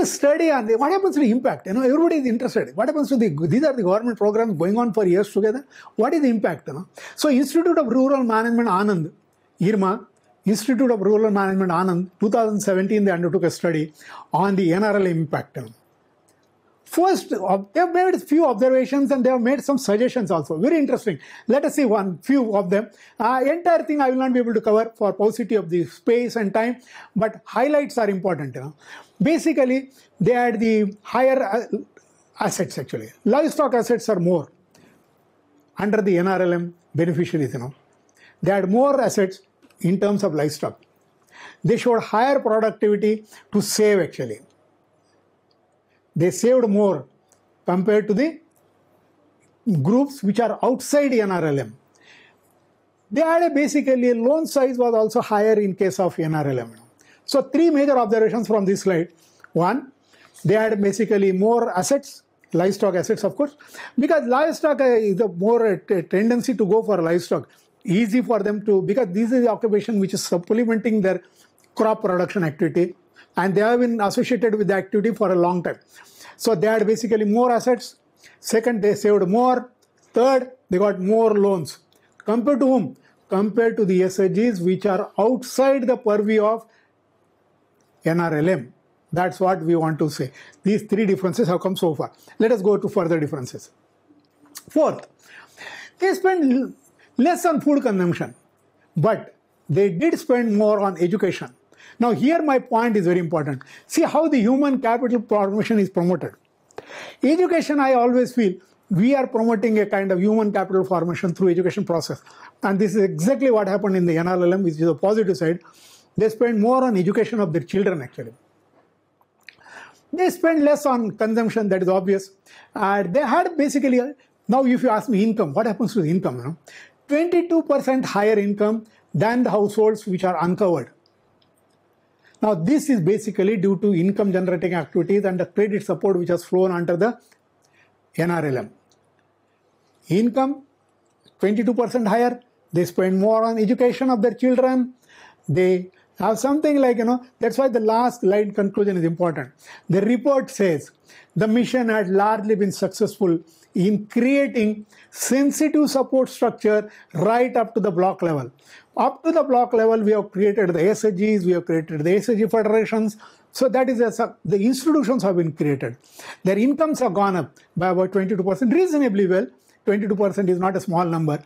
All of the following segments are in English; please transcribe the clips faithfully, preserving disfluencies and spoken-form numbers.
a study on the, what happens to the impact. You know, everybody is interested. What happens to the, these are the government programs going on for years together. What is the impact? You know? So Institute of Rural Management, Anand, I R M A, Institute of Rural Management, Anand, two thousand seventeen, they undertook a study on the N R L M impact. You know? First, they have made a few observations and they have made some suggestions also. Very interesting. Let us see one few of them. Uh, entire thing I will not be able to cover for paucity of the space and time, but highlights are important. You know. Basically, they had the higher uh, assets actually. Livestock assets are more under the N R L M beneficiaries. You know. They had more assets in terms of livestock. They showed higher productivity to save actually. They saved more compared to the groups which are outside N R L M. They had a basically loan size was also higher in case of N R L M. So three major observations from this slide. One, they had basically more assets, livestock assets of course, because livestock is a more a tendency to go for livestock. Easy for them to, because this is the occupation which is supplementing their crop production activity. And they have been associated with the activity for a long time. So they had basically more assets. Second, they saved more. Third, they got more loans. Compared to whom? Compared to the S H Gs which are outside the purview of N R L M. That's what we want to say. These three differences have come so far. Let us go to further differences. Fourth, they spend less on food consumption, but they did spend more on education. Now here my point is very important. See how the human capital formation is promoted. Education, I always feel, we are promoting a kind of human capital formation through education process. And this is exactly what happened in the N R L M, which is a positive side. They spend more on education of their children actually. They spend less on consumption, that is obvious. Uh, they had basically, now if you ask me income, what happens to the income? You know? twenty-two percent higher income than the households which are uncovered. Now, this is basically due to income generating activities and the credit support which has flown under the N R L M. Income, twenty-two percent higher. They spend more on education of their children. They have something like, you know, that's why the last line conclusion is important. The report says the mission had largely been successful in creating sensitive support structure right up to the block level. Up to the block level, we have created the S H Gs, we have created the S H G federations. So that is a, the institutions have been created. Their incomes have gone up by about twenty-two percent, reasonably well. twenty-two percent is not a small number.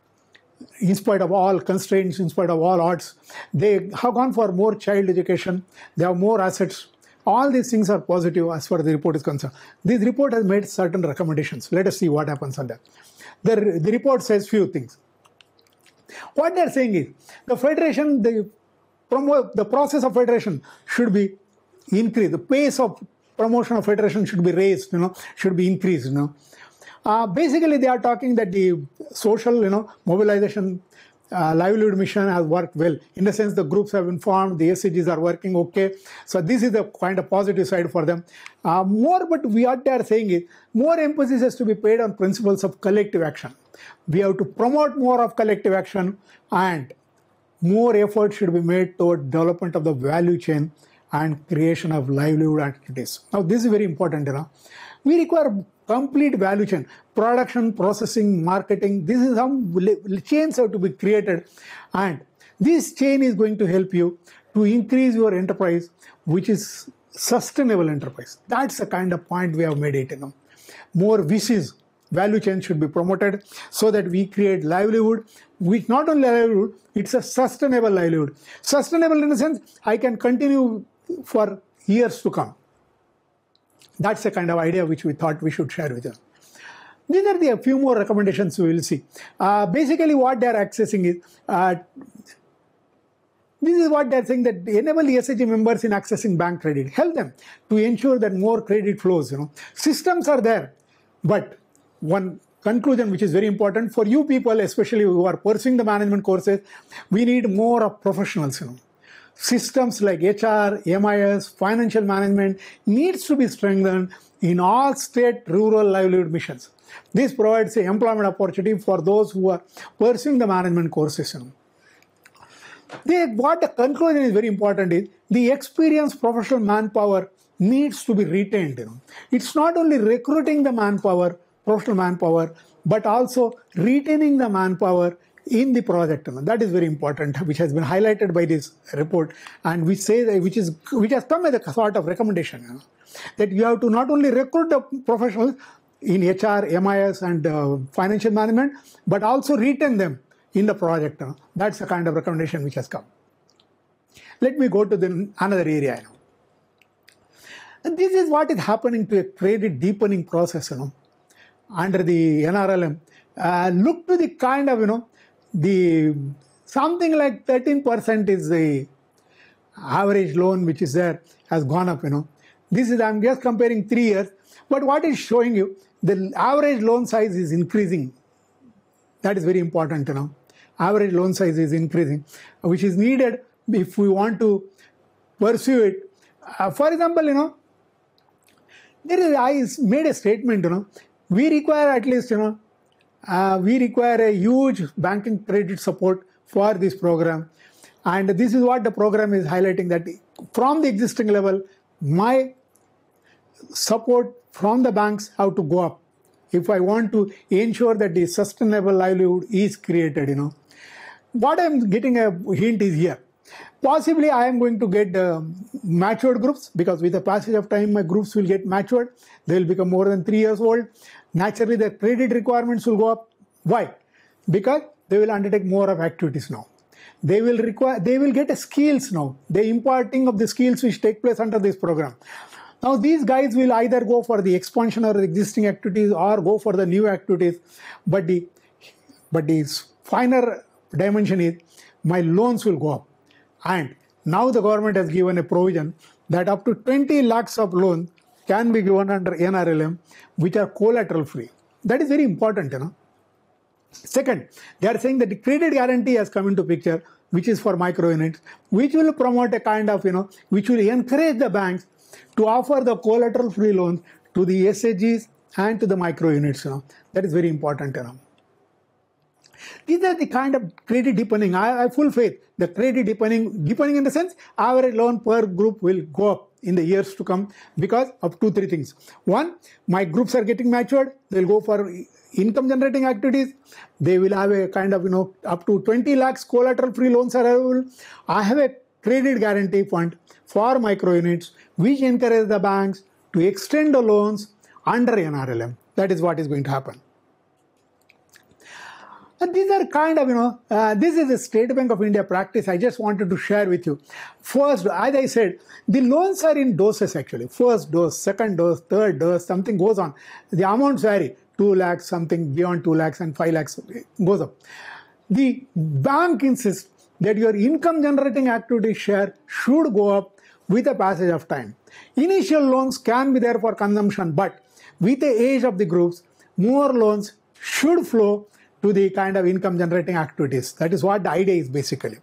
In spite of all constraints, in spite of all odds, they have gone for more child education. They have more assets. All these things are positive as far as the report is concerned. This report has made certain recommendations. Let us see what happens on that. The, the report says few things. What they are saying is the federation, the, promo, the process of federation should be increased. The pace of promotion of federation should be raised, you know, should be increased, you know. Uh, basically, they are talking that the social, you know, mobilization uh, livelihood mission has worked well. In the sense, the groups have been formed, the S C Gs are working okay. So this is the kind of positive side for them. Uh, more, but what they are saying is more emphasis has to be paid on principles of collective action. We have to promote more of collective action, and more effort should be made toward development of the value chain and creation of livelihood activities. Now, this is very important, you know. We require complete value chain, production, processing, marketing. This is how chains have to be created, and this chain is going to help you to increase your enterprise, which is sustainable enterprise. That's the kind of point we have made it, you know. More V Cs, value chain should be promoted so that we create livelihood, which not only livelihood, it's a sustainable livelihood. Sustainable in the sense, I can continue for years to come. That's the kind of idea which we thought we should share with you. These are the a few more recommendations we will see. Uh, basically, what they are accessing is, uh, this is what they are saying, that enable the S H G members in accessing bank credit. Help them to ensure that more credit flows. You know, systems are there, but one conclusion which is very important for you people, especially who are pursuing the management courses, we need more of professionals. You know. Systems like H R, M I S, financial management needs to be strengthened in all state rural livelihood missions. This provides an employment opportunity for those who are pursuing the management courses. They, what the conclusion is very important is the experienced professional manpower needs to be retained. You know, it's not only recruiting the manpower, professional manpower, but also retaining the manpower in the project. You know, that is very important, which has been highlighted by this report, and we say that, which is which has come as a sort of recommendation, you know, that you have to not only recruit the professionals in H R, M I S, and uh, financial management, but also retain them in the project. You know. That's the kind of recommendation which has come. Let me go to the another area now. And this is what is happening to a credit deepening process, you know, under the N R L M. Uh, look to the kind of, you know, the something like thirteen percent is the average loan which is there, has gone up, you know. This is, I'm just comparing three years, but what is showing you, the average loan size is increasing. That is very important, you know. Average loan size is increasing, which is needed if we want to pursue it. Uh, for example, you know, there is, I made a statement, you know, we require at least, you know, uh, we require a huge banking credit support for this program. And this is what the program is highlighting, that from the existing level, my support from the banks have to go up if I want to ensure that the sustainable livelihood is created, you know. What I'm getting a hint is here. Possibly I am going to get uh, matured groups, because with the passage of time my groups will get matured. They will become more than three years old. Naturally the credit requirements will go up. Why? Because they will undertake more of activities now. They will require, they will get a skills now. The imparting of the skills which take place under this program. Now these guys will either go for the expansion of the existing activities or go for the new activities. But the, but the finer dimension is my loans will go up. And now the government has given a provision that up to twenty lakhs of loans can be given under N R L M, which are collateral free. That is very important, you know. Second, they are saying that the credit guarantee has come into picture, which is for micro units, which will promote a kind of, you know, which will encourage the banks to offer the collateral free loans to the S H Gs and to the micro units, you know. That is very important, you know. These are the kind of credit deepening. I have full faith. The credit deepening, deepening in the sense, average loan per group will go up in the years to come because of two, three things. One, my groups are getting matured. They'll go for income generating activities. They will have a kind of, you know, up to twenty lakhs collateral free loans are available. I have a credit guarantee fund for micro units, which encourage the banks to extend the loans under N R L M. That is what is going to happen. And these are kind of, you know, uh, this is a State Bank of India practice I just wanted to share with you. First, as I said, the loans are in doses actually. First dose, second dose, third dose, something goes on. The amounts vary, two lakhs, something beyond two lakhs and five lakhs goes up. The bank insists that your income generating activity share should go up with the passage of time. Initial loans can be there for consumption, but with the age of the groups, more loans should flow to the kind of income generating activities. That is what the idea is basically.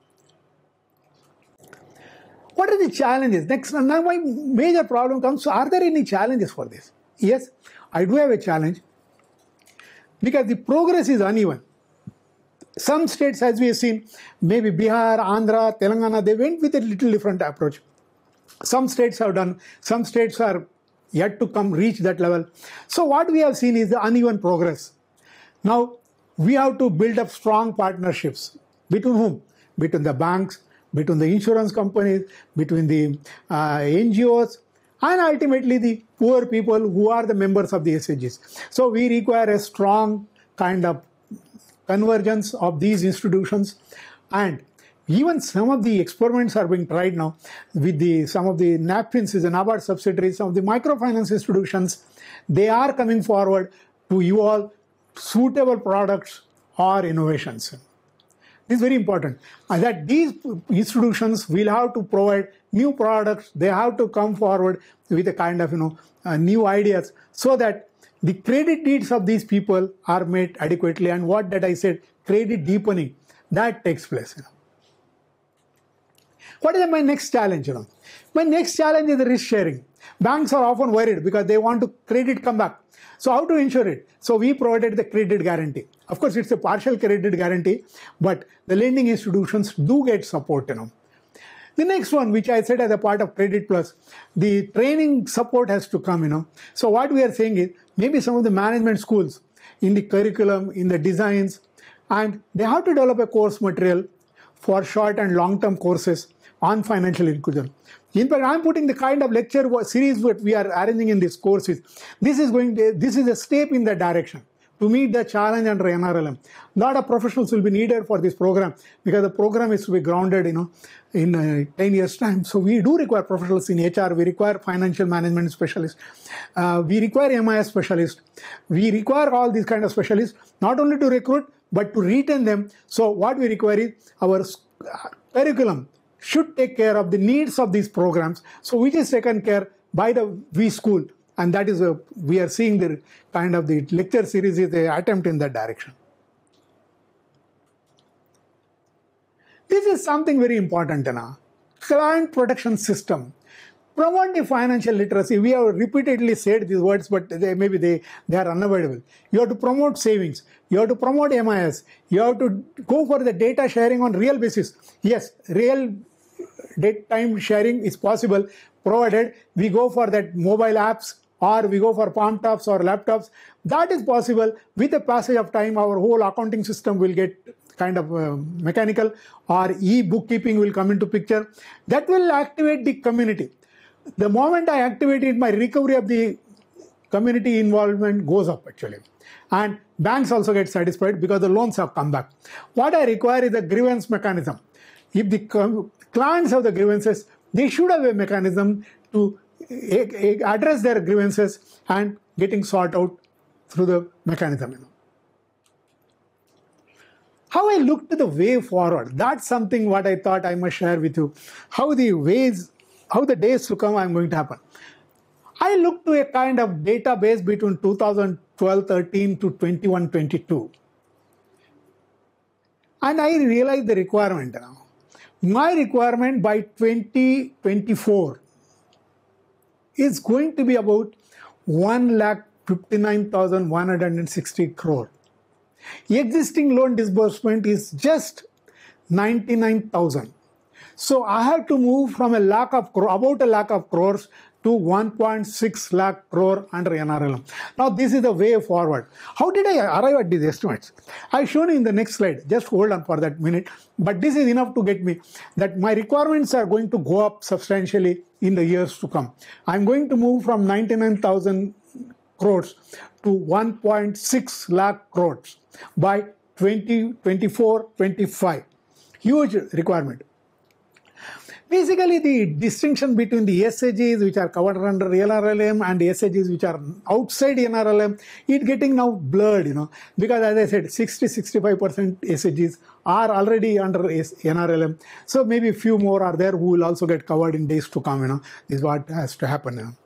What are the challenges? Next, now my major problem comes, so are there any challenges for this? Yes, I do have a challenge because the progress is uneven. Some states, as we have seen, maybe Bihar, Andhra, Telangana, they went with a little different approach. Some states have done, some states are yet to come reach that level. So what we have seen is the uneven progress. Now, we have to build up strong partnerships. Between whom? Between the banks, between the insurance companies, between the uh, N G Os, and ultimately the poor people who are the members of the S H Gs. So we require a strong kind of convergence of these institutions, and even some of the experiments are being tried now with the some of the NAPFINs, the NABARD subsidiaries, some of the microfinance institutions. They are coming forward to evolve suitable products or innovations. This is very important. And that these institutions will have to provide new products. They have to come forward with a kind of, you know, uh, new ideas so that the credit needs of these people are met adequately. And what that I said, credit deepening, that takes place. You know. What is my next challenge? You know? My next challenge is the risk sharing. Banks are often worried because they want to credit come back. So how to ensure it? So we provided the credit guarantee. Of course, it's a partial credit guarantee, but the lending institutions do get support, you know. The next one, which I said as a part of Credit Plus, the training support has to come, you know. So what we are saying is, maybe some of the management schools in the curriculum, in the designs, and they have to develop a course material for short and long-term courses on financial inclusion. In fact, I'm putting the kind of lecture series that we are arranging in this course. Is, this is going to, this is a step in that direction to meet the challenge under N R L M. A lot of professionals will be needed for this program because the program is to be grounded, you know, in uh, ten years time. So we do require professionals in H R, we require financial management specialists, uh, we require M I S specialists, we require all these kind of specialists, not only to recruit, but to retain them. So what we require is our curriculum should take care of the needs of these programs. So which is taken care by the V School. And that is, a, we are seeing the kind of the lecture series is an attempt in that direction. This is something very important now. Client protection system. Promote the financial literacy. We have repeatedly said these words, but they, maybe they, they are unavoidable. You have to promote savings. You have to promote M I S. You have to go for the data sharing on real basis. Yes, real data time sharing is possible, provided we go for that mobile apps or we go for palm tops or laptops. That is possible. With the passage of time, our whole accounting system will get kind of uh, mechanical, or e-bookkeeping will come into picture. That will activate the community. The moment I activate it, my recovery of the community involvement goes up actually. And banks also get satisfied because the loans have come back. What I require is a grievance mechanism. If the clients have the grievances, they should have a mechanism to address their grievances and getting sorted out through the mechanism. You know. How I look to the way forward, that's something what I thought I must share with you. How the ways, how the days to come I'm going to happen. I look to a kind of database between two thousand twelve thirteen to twenty-one twenty-two. And I realized the requirement now. My requirement by twenty twenty-four is going to be about one lakh fifty-nine thousand one hundred sixty crore. Existing loan disbursement is just ninety-nine thousand. So I have to move from a lakh of crore, about a lakh of crores to one point six lakh crore under N R L M. Now this is the way forward. How did I arrive at these estimates? I've shown you in the next slide. Just hold on for that minute. But this is enough to get me that my requirements are going to go up substantially in the years to come. I'm going to move from ninety-nine thousand crores to one point six lakh crores by twenty twenty-four twenty-five. Huge requirement. Basically, the distinction between the S H Gs which are covered under N R L M and S H Gs which are outside N R L M, it's getting now blurred, you know, because as I said, sixty to sixty-five percent S H Gs are already under N R L M. So maybe a few more are there who will also get covered in days to come, you know. This is what has to happen, you know.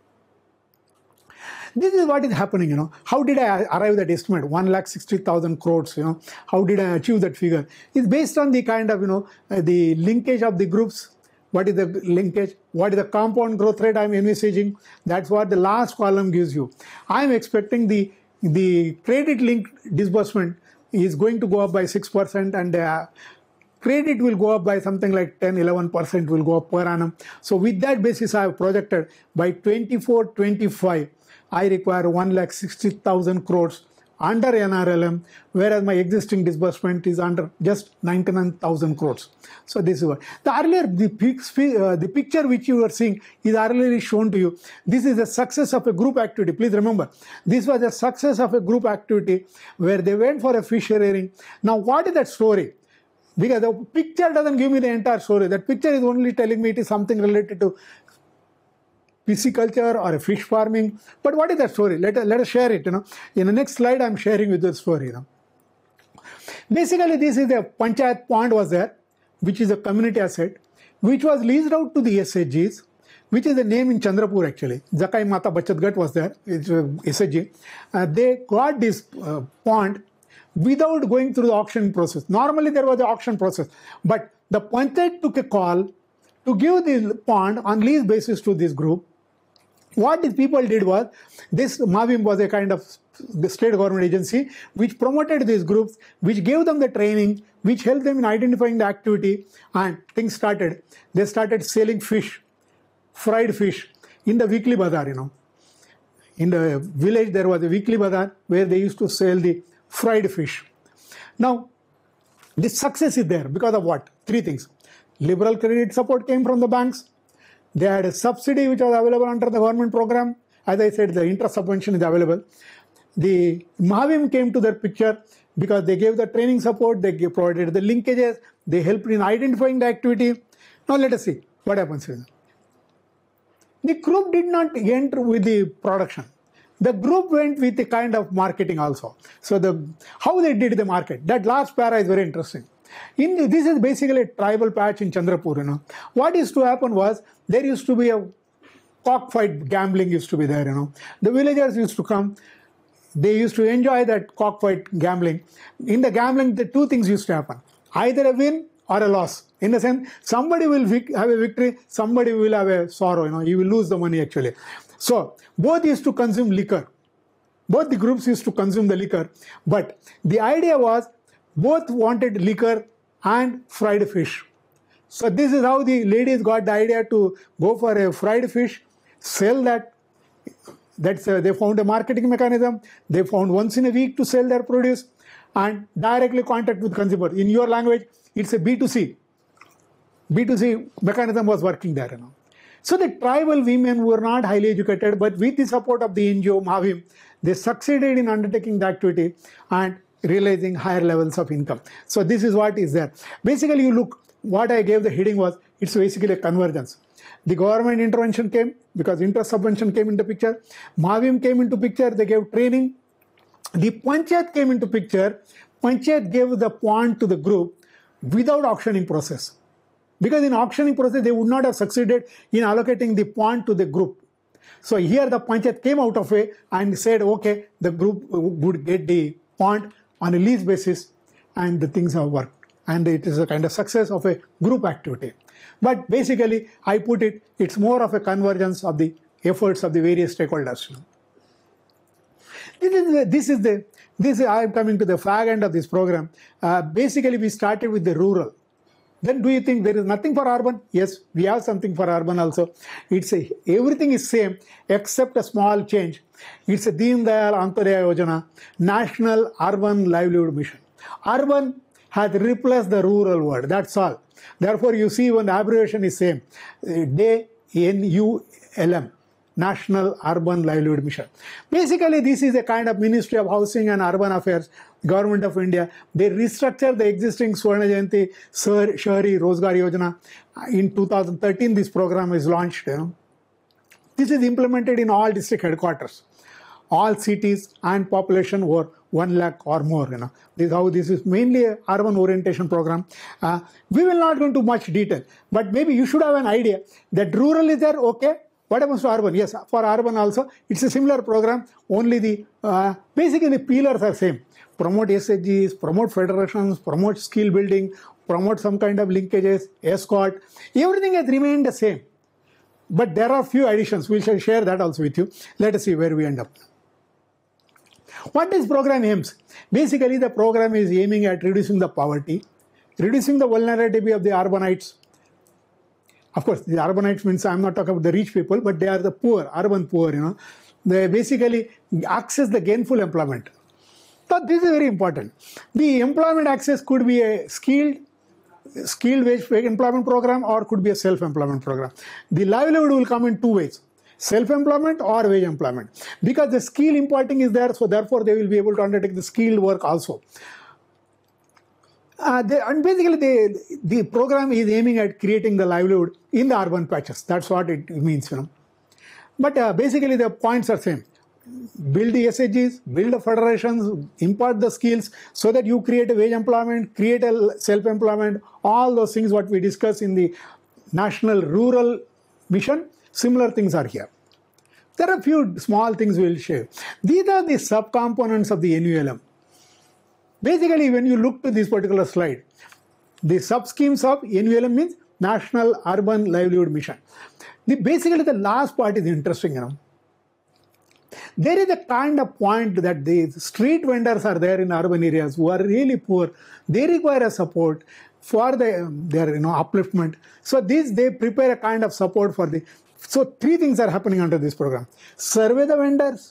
This is what is happening, you know. How did I arrive at that estimate? one lakh sixty thousand crores, you know. How did I achieve that figure? It's based on the kind of, you know, uh, the linkage of the groups. What is the linkage? What is the compound growth rate I'm envisaging? That's what the last column gives you. I'm expecting the, the credit linked disbursement is going to go up by six percent and uh, credit will go up by something like ten to eleven percent will go up per annum. So with that basis, I have projected by twenty-four twenty-five, I require one lakh sixty thousand crores under N R L M, whereas my existing disbursement is under just ninety-nine thousand crores. So this is what. The earlier, the, uh, the picture which you are seeing is earlier shown to you. This is the success of a group activity. Please remember, this was a success of a group activity where they went for a fish rearing. Now what is that story? Because the picture doesn't give me the entire story. That picture is only telling me it is something related to pisciculture or a fish farming. But what is that story? Let us, let us share it, you know. In the next slide, I'm sharing with the story, you know. Basically, this is the Panchayat pond was there, which is a community asset, which was leased out to the S H Gs, which is the name in Chandrapur actually. Zakai Mata Bachat Gat was there, it's a S H G. Uh, they got this uh, pond without going through the auction process. Normally, there was the auction process, but the Panchayat took a call to give the pond on lease basis to this group. What these people did was, this MAVIM was a kind of the state government agency which promoted these groups, which gave them the training, which helped them in identifying the activity, and things started. They started selling fish, fried fish, in the weekly bazaar, you know. In the village there was a weekly bazaar where they used to sell the fried fish. Now, this success is there because of what? Three things. Liberal credit support came from the banks. They had a subsidy which was available under the government program. As I said, the interest subvention is available. The MAVIM came to their picture because they gave the training support, they gave, provided the linkages, they helped in identifying the activity. Now let us see what happens here. The group did not enter with the production. The group went with the kind of marketing also. So the how they did the market, that last para is very interesting. In the, this is basically a tribal patch in Chandrapur, you know. What used to happen was, there used to be a cockfight gambling used to be there, you know. The villagers used to come. They used to enjoy that cockfight gambling. In the gambling, the two things used to happen. Either a win or a loss. In the sense, somebody will have a victory, somebody will have a sorrow, you know. You will lose the money actually. So, both used to consume liquor. Both the groups used to consume the liquor. But the idea was, both wanted liquor and fried fish. So this is how the ladies got the idea to go for a fried fish, sell that. That's uh, they found a marketing mechanism. They found once in a week to sell their produce and directly contact with consumers. In your language, it's a B two C. B two C mechanism was working there, you know. So the tribal women were not highly educated, but with the support of the N G O MAVIM, they succeeded in undertaking the activity and realizing higher levels of income. So this is what is there. Basically, you look, what I gave the heading was, it's basically a convergence. The government intervention came because interest subvention came into picture. MAVIM came into picture, they gave training. The Panchayat came into picture. Panchayat gave the pond to the group without auctioning process. Because in auctioning process, they would not have succeeded in allocating the pond to the group. So here the Panchayat came out of it and said, okay, the group would get the pond on a lease basis, and the things have worked. And it is a kind of success of a group activity. But basically, I put it, it's more of a convergence of the efforts of the various stakeholders. This is the, this is the, this is, I am coming to the fag end of this program. Uh, basically, we started with the rural. Then do you think there is nothing for urban? Yes, we have something for urban also. It's a, everything is same except a small change. It's a Deen Dayal Antyodaya Yojana, National Urban Livelihood Mission. Urban has replaced the rural word, that's all. Therefore, you see when the abbreviation is same, D N U L M, National Urban Livelihood Mission. Basically, this is a kind of Ministry of Housing and Urban Affairs, Government of India. They restructured the existing Swarna Jayanti Shahri Rozgar Yojana. In two thousand thirteen, this program is launched. You know. This is implemented in all district headquarters, all cities and population over one lakh or more. You know, this is how this is mainly a urban orientation program. Uh, we will not go into much detail, but maybe you should have an idea that rural is there. Okay. What happens to urban? Yes, for urban also, it's a similar program, only the, uh, basically the pillars are same. Promote S H Gs, promote federations, promote skill building, promote some kind of linkages, escort, everything has remained the same. But there are few additions, we shall share that also with you. Let us see where we end up. What this program aims? Basically, the program is aiming at reducing the poverty, reducing the vulnerability of the urbanites. Of course, the urbanites means I'm not talking about the rich people, but they are the poor, urban poor, you know. They basically access the gainful employment. So this is very important. The employment access could be a skilled, skilled wage employment program or could be a self-employment program. The livelihood will come in two ways, self-employment or wage employment. Because the skill imparting is there, so therefore they will be able to undertake the skilled work also. Uh, they, and basically, they, the program is aiming at creating the livelihood in the urban patches. That's what it means, you know. But uh, basically, the points are same. Build the S H Gs, build the federations, impart the skills so that you create a wage employment, create a self-employment, all those things what we discussed in the National Rural Mission. Similar things are here. There are a few small things we will share. These are the subcomponents of the N U L M. Basically, when you look to this particular slide, the sub-schemes of N U L M means National Urban Livelihood Mission. The, basically, the last part is interesting, you know. There is a kind of point that the street vendors are there in urban areas who are really poor. They require a support for the, their you know, upliftment. So this, they prepare a kind of support for the... So three things are happening under this program. Survey the vendors.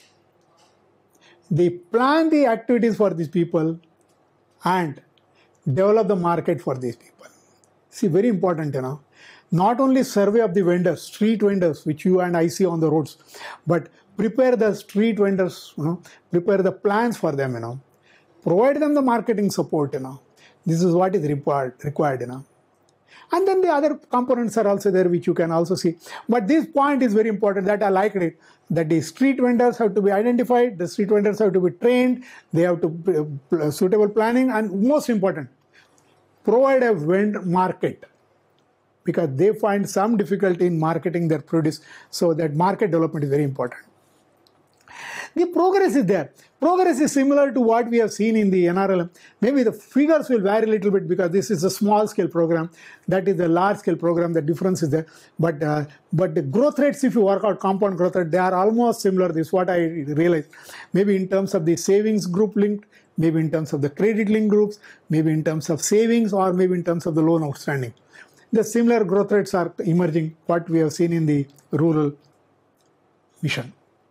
They plan the activities for these people and develop the market for these people. See, very important, you know. Not only survey of the vendors, street vendors, which you and I see on the roads, but prepare the street vendors, you know, prepare the plans for them, you know. Provide them the marketing support, you know. This is what is required, required, you know. And then the other components are also there, which you can also see. But this point is very important, that I liked it, that the street vendors have to be identified, the street vendors have to be trained, they have to uh, suitable planning, and most important, provide a vend market, because they find some difficulty in marketing their produce. So that market development is very important. The progress is there. Progress is similar to what we have seen in the N R L M. Maybe the figures will vary a little bit because this is a small scale program. That is a large scale program. The difference is there. But, uh, but the growth rates, if you work out compound growth rate, they are almost similar. This is what I realized. Maybe in terms of the savings group linked, maybe in terms of the credit linked groups, maybe in terms of savings, or maybe in terms of the loan outstanding. The similar growth rates are emerging, what we have seen in the rural mission.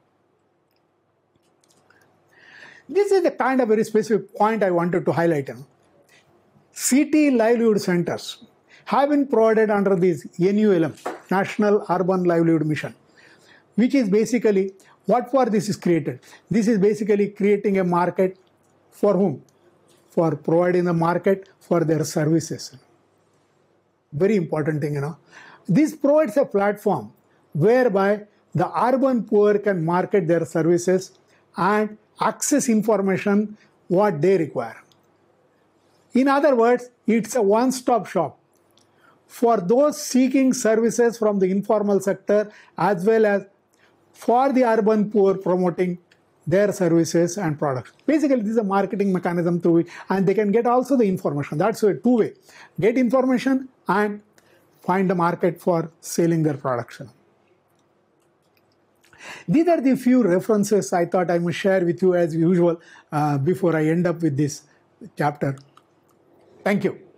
This is the kind of very specific point I wanted to highlight. You know. City livelihood centers have been provided under this N U L M, National Urban Livelihood Mission, which is basically, what for this is created? This is basically creating a market for whom? For providing the market for their services. Very important thing, you know. This provides a platform whereby the urban poor can market their services and access information what they require. In other words, it's a one-stop shop for those seeking services from the informal sector as well as for the urban poor promoting their services and products. Basically, this is a marketing mechanism through which, and they can get also the information. That's a two-way. Get information and find a market for selling their products. These are the few references I thought I must share with you as usual uh, before I end up with this chapter. Thank you.